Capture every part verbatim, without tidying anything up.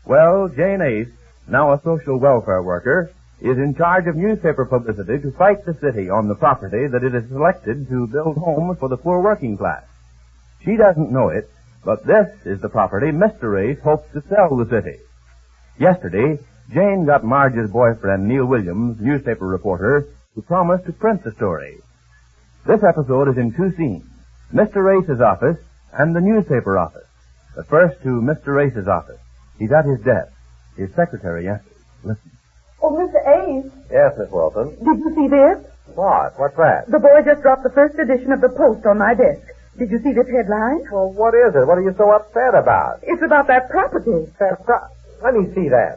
Well, Jane Ace, now a social welfare worker, is in charge of newspaper publicity to fight the city on the property that it has selected to build homes for the poor working class. She doesn't know it, but this is the property Mister Ace hopes to sell the city. Yesterday, Jane got Marge's boyfriend, Neil Williams, newspaper reporter, to promise to print the story. This episode is in two scenes, Mister Ace's office and the newspaper office. But first to Mister Ace's office. He's at his desk. His secretary answers. Listen. Oh, Mister Ace. Yes, Miss Wilson. Did you see this? What? What's that? The boy just dropped the first edition of the Post on my desk. Did you see this headline? Well, what is it? What are you so upset about? It's about that property. That pro- Let me see that.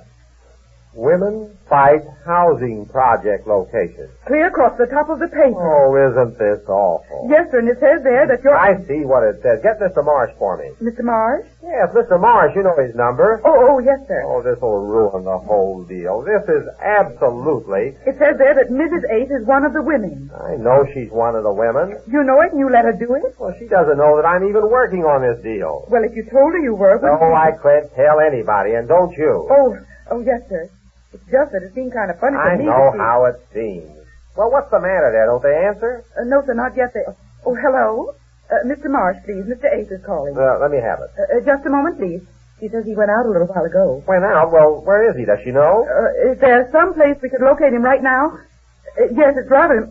Women Fight Housing Project Location. Clear across the top of the paper. Oh, isn't this awful? Yes, sir, and it says there that you're... I see what it says. Get Mister Marsh for me. Mister Marsh? Yes, Mister Marsh. You know his number. Oh, oh, yes, sir. Oh, this will ruin the whole deal. This is absolutely... It says there that Missus Ace is one of the women. I know she's one of the women. You know it and you let her do it? Well, she doesn't know that I'm even working on this deal. Well, if you told her you were... No, I can't tell anybody, and don't you. Oh, oh, yes, sir. It's just that it seemed kind of funny to I me. know to see... how it seems. Well, what's the matter there? Don't they answer? Uh, no, sir, not yet. They... Oh, hello? Uh, Mister Marsh, please. Mister Ace is calling. Uh, let me have it. Uh, uh, just a moment, please. He says he went out a little while ago. Went out? Well, where is he? Does she know? Uh, is there some place we could locate him right now? Uh, yes, it's rather...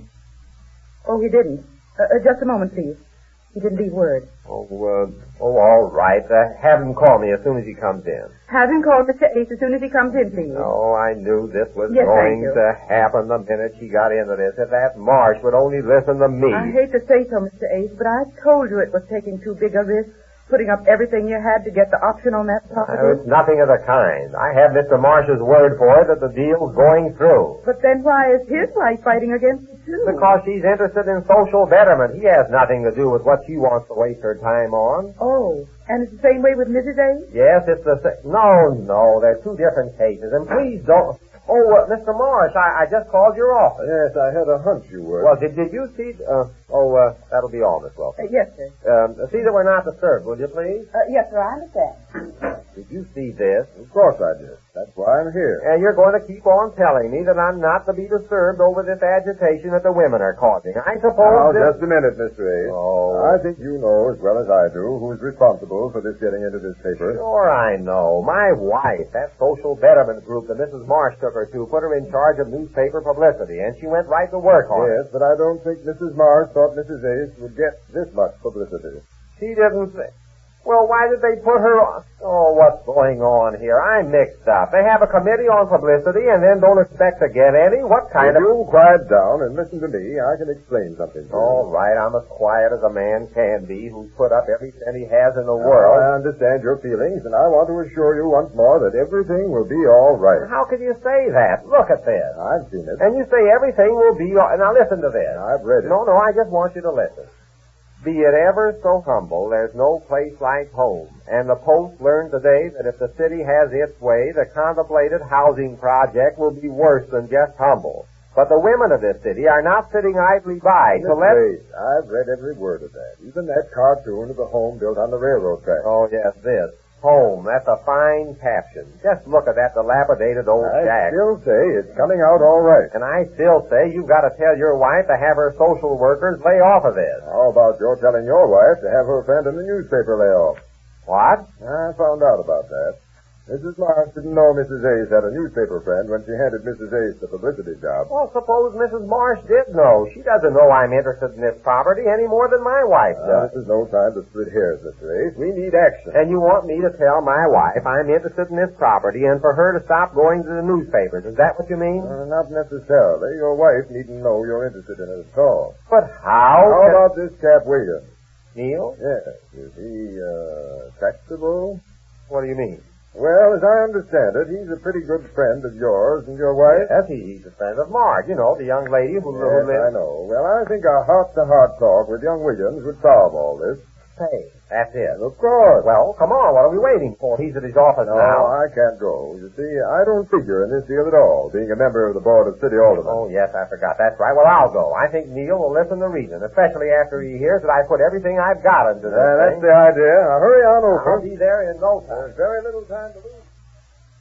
Oh, he didn't. Uh, uh, just a moment, please. He didn't leave word. Oh, uh, oh, all right. Uh, have him call me as soon as he comes in. Have him call Mister Ace as soon as he comes in, please. Oh, I knew this was Yes, going thank you. to happen the minute she got into this. If that Marsh would only listen to me. I hate to say so, Mister Ace, but I told you it was taking too big a risk, putting up everything you had to get the option on that property. Uh, it's nothing of the kind. I have Mister Marsh's word for it that the deal's going through. But then why is his wife fighting against it, too? Because she's interested in social betterment. He has nothing to do with what she wants to waste her time on. Oh, and it's the same way with Missus Ace? Yes, it's the same. No, no, they're two different cases. And please don't... Oh, uh, Mister Marsh, I, I just called your office. Yes, I had a hunch you were. Well, did, did you see... Uh, oh, uh, that'll be all, Miss Wilson. Uh, yes, sir. Um, see that we're not disturbed, will you, please? Uh, yes, sir, I understand. Did you see this? Of course I did. That's why I'm here. And you're going to keep on telling me that I'm not to be disturbed over this agitation that the women are causing. I suppose Now, this... just a minute, Mister Ace. Oh. I think you know as well as I do who's responsible for this getting into this paper. Sure I know. My wife, that social betterment group that Missus Marsh took her to, put her in charge of newspaper publicity, and she went right to work on it. Yes, but I don't think Missus Marsh thought Missus Ace would get this much publicity. She didn't say... Well, why did they put her on? Oh, what's going on here? I'm mixed up. They have a committee on publicity and then don't expect to get any? What kind if of... you quiet down and listen to me, I can explain something to you. All right, I'm as quiet as a man can be who's put up every cent he has in the world. I understand your feelings, and I want to assure you once more that everything will be all right. How can you say that? Look at this. I've seen it. And you say everything will be all... Now listen to this. I've read it. No, no, I just want you to listen. Be it ever so humble, there's no place like home. And the Post learned today that if the city has its way, the contemplated housing project will be worse than just humble. But the women of this city are not sitting idly by to let... Wait, I've read every word of that. Even that cartoon of the home built on the railroad track. Oh, yes, this. Home. That's a fine caption. Just look at that dilapidated old I shack. still say it's coming out all right. And I still say you've got to tell your wife to have her social workers lay off of this. How about your telling your wife to have her friend in the newspaper lay off? What? I found out about that. Missus Marsh didn't know Missus Ace had a newspaper friend when she handed Missus Ace the publicity job. Well, suppose Missus Marsh did know. She doesn't know I'm interested in this property any more than my wife Uh, does. this is no time to split hairs, Mister Ace. We need action. And you want me to tell my wife I'm interested in this property and for her to stop going to the newspapers. Is that what you mean? Uh, not necessarily. Your wife needn't know you're interested in it at all. But how? How can- about this Cap Wiggins? Neil? Yes. Is he, uh, tractable? What do you mean? Well, as I understand it, he's a pretty good friend of yours and your wife. Yes, he, he's a friend of Marge. You know, the young lady who, who Yes, I lives... know. Well, I think a heart-to-heart talk with young Wiggins would solve all this. Hey, that's it. Of course. Well, come on. What are we waiting for? He's at his office No, now. I can't go. You see, I don't figure in this deal at all, being a member of the Board of City Aldermen. Oh, yes, I forgot. That's right. Well, I'll go. I think Neil will listen to reason, especially after he hears that I put everything I've got into this Uh, that's thing. the idea. Now, hurry on over. I'll be there in no time. There's very little time to lose.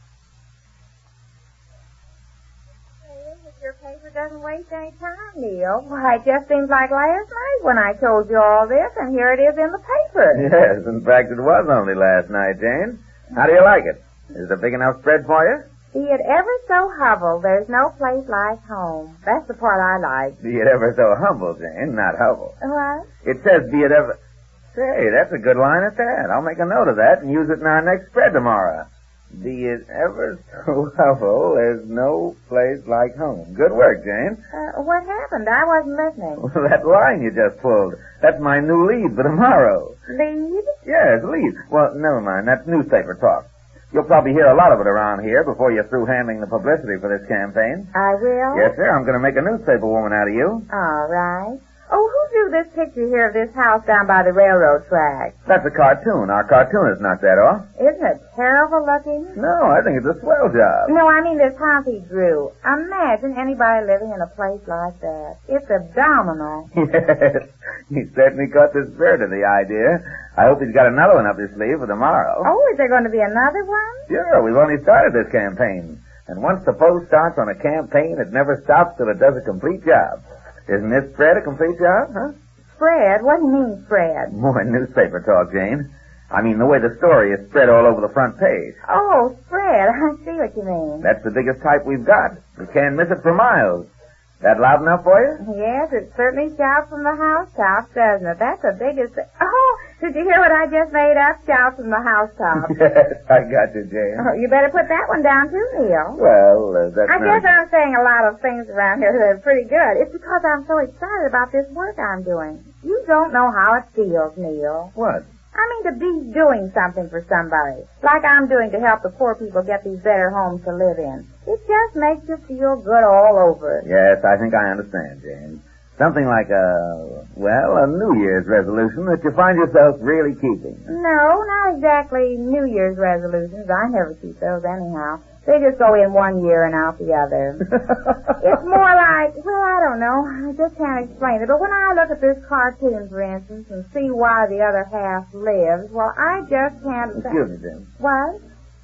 your paper doesn't waste any time, Neil. Why, it just seems like last night when I told you all this, and here it is in the paper. Yes, in fact, it was only last night, Jane. How do you like it? Is it a big enough spread for you? Be it ever so humble, there's no place like home. That's the part I like. Be it ever so humble, Jane, not humble. What? It says be it ever... Say, that's a good line at that. I'll make a note of that and use it in our next spread tomorrow. Be it ever so humble, there's no place like home. Good work, Jane. Uh, what happened? I wasn't listening. Well, that line you just pulled, that's my new lead for tomorrow. Lead? Yes, lead. Well, never mind. That's newspaper talk. You'll probably hear a lot of it around here before you're through handling the publicity for this campaign. I will? Yes, sir. I'm going to make a newspaper woman out of you. All right. Oh, who drew this picture here of this house down by the railroad track? That's a cartoon. Our cartoonist knocked that off. Isn't it terrible looking? No, I think it's a swell job. No, I mean this house he drew. Imagine anybody living in a place like that. It's abdominal. Yes, he certainly caught the spirit of the idea. I hope he's got another one up his sleeve for tomorrow. Oh, is there going to be another one? Sure, we've only started this campaign. And once the Post starts on a campaign, it never stops till it does a complete job. Isn't this spread a complete job, huh? Spread? What do you mean, spread? More newspaper talk, Jane. I mean the way the story is spread all over the front page. Oh, spread. I see what you mean. That's the biggest type we've got. You can't miss it for miles. That loud enough for you? Yes, it certainly shouts from the housetops, doesn't it? That's the biggest... Oh, did you hear what I just made up? Shouts from the housetops. Yes, I got you, Jane. Oh, you better put that one down, too, Neil. Well, uh, that's I not... guess I'm saying a lot of things around here that are pretty good. It's because I'm so excited about this work I'm doing. You don't know how it feels, Neil. What? I mean to be doing something for somebody, like I'm doing to help the poor people get these better homes to live in. It just makes you feel good all over. Yes, I think I understand, Jane. Something like a, well, a New Year's resolution that you find yourself really keeping. No, not exactly New Year's resolutions. I never keep those anyhow. They just go in one year and out the other. It's more like, well, I don't know. I just can't explain it. But when I look at this cartoon, for instance, and see why the other half lives, well, I just can't... Excuse me, Jim. What?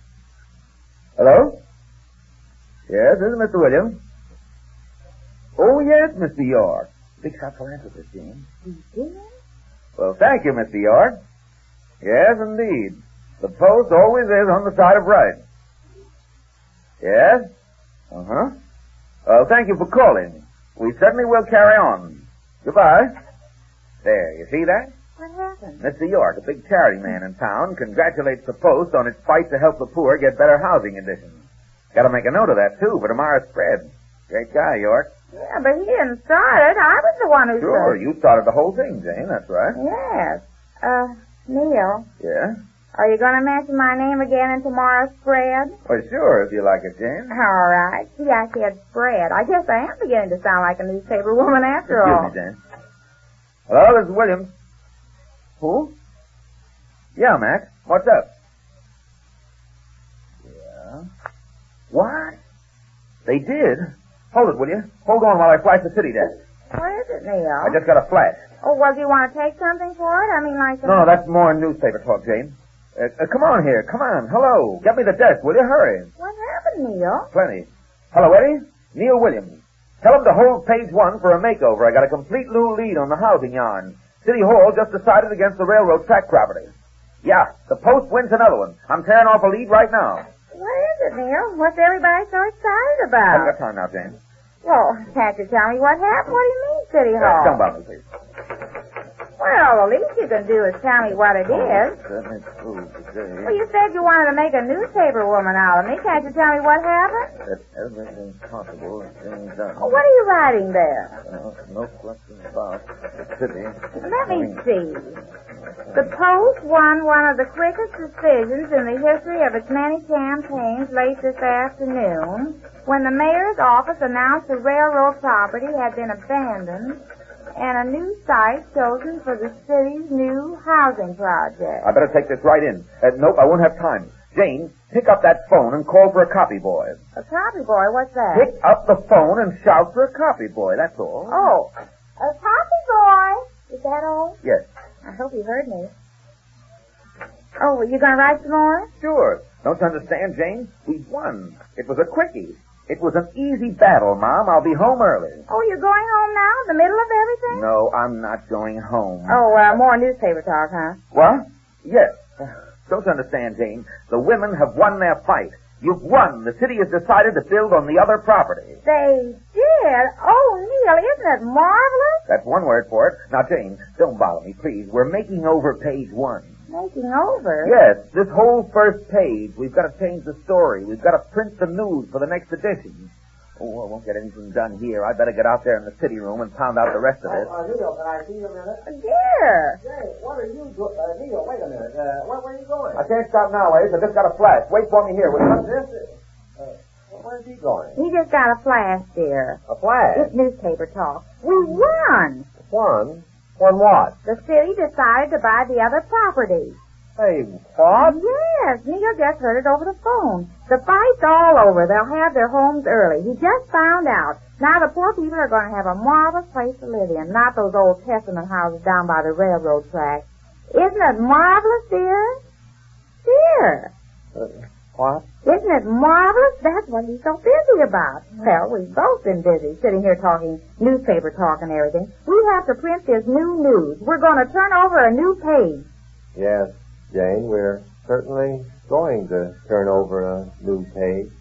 Hello? Yes, this is Mister Williams. Oh, yes, Mister York. Big shot philanthropist, Jane. You did? Well, thank you, Mister York. Yes, indeed. The Post always is on the side of right. Yes? Uh-huh. Well, thank you for calling. We certainly will carry on. Goodbye. There, you see that? What happened? Mister York, a big charity man in town, congratulates the Post on its fight to help the poor get better housing conditions. Got to make a note of that, too, for tomorrow's spread. Great guy, York. Yeah, but he didn't start it. I was the one who Sure, started. you started the whole thing, Jane. That's right. Yes. Uh, Neil, Yeah? are you going to mention my name again in tomorrow's spread? Well, sure, if you like it, Jane. All right. See, I said spread. I guess I am beginning to sound like a newspaper woman after all. Excuse me, Jane. Hello, this is Williams. Who? Yeah, Max. What's up? Yeah. What? They did? Hold it, will you? Hold on while I flash the city desk. What is it, Neil? I just got a flash. Oh, well, do you want to take something for it? I mean, like... No, no, that's more newspaper talk, Jane. Uh, uh, come on here. Come on. Hello. Get me the desk, will you? Hurry. What happened, Neil? Plenty. Hello, Eddie. Neil Williams. Tell him to hold page one for a makeover. I got a complete new lead on the housing yarn. City Hall just decided against the railroad track property. Yeah, the Post wins another one. I'm tearing off a lead right now. What is it, Neil? What's everybody so excited I about? haven't got time now, Jane. Well, can't you tell me what happened? What do you mean, City Hall? Uh, don't bother me, please. Well, the least you can do is tell me what it is. Certainly true today. Well, you said you wanted to make a newspaper woman out of me. Can't you tell me what happened? That everything possible is being done. Oh, what are you writing there? Uh, no question about the city. Let me see. The Post won one of the quickest decisions in the history of its many campaigns late this afternoon when the mayor's office announced the railroad property had been abandoned and a new site chosen for the city's new housing project. I better take this right in. Uh, nope, I won't have time. Jane, pick up that phone and call for a copy boy. A copy boy? What's that? Pick up the phone and shout for a copy boy, that's all. Oh, a copy boy? Is that all? Yes. I hope you heard me. Oh, you going to write some more? Sure. Don't you understand, Jane? We've won. It was a quickie. It was an easy battle, Mom. I'll be home early. Oh, you're going home now? The middle of everything? No, I'm not going home. Oh, uh, more newspaper talk, huh? What? Yes. Don't you understand, Jane? The women have won their fight. You've won. The city has decided to build on the other property. They did? Oh, Neil, isn't it marvelous? That's one word for it. Now, Jane, don't bother me, please. We're making over page one. Making over? Yes, this whole first page. We've got to change the story. We've got to print the news for the next edition. Oh, I won't get anything done here. I'd better get out there in the city room and pound out the rest of it. Oh, uh, Neil, can I see you a minute? Dear. Say, what are you doing? Uh, Neil, wait a minute. Uh, where, where are you going? I can't stop now, Ace. I just got a flash. Wait for me here, will you? This is... Uh, where's he going? He just got a flash, dear. A flag? It's newspaper talk. We won. Won? Won what? The city decided to buy the other property. Hey, what? Yes, Neil just heard it over the phone. The fight's all over. They'll have their homes early. He just found out. Now the poor people are going to have a marvelous place to live in, not those old Testament houses down by the railroad track. Isn't it marvelous, dear? Dear. Uh, what? Isn't it marvelous? That's what he's so busy about. Well, we've both been busy sitting here talking newspaper talk and everything. We have to print this new news. We're going to turn over a new page. Yes, Jane, we're certainly going to turn over a new page.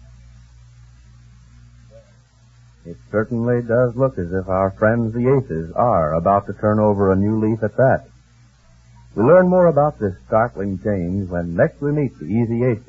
It certainly does look as if our friends the Aces are about to turn over a new leaf at that. We'll learn more about this startling change when next we meet the Easy Aces.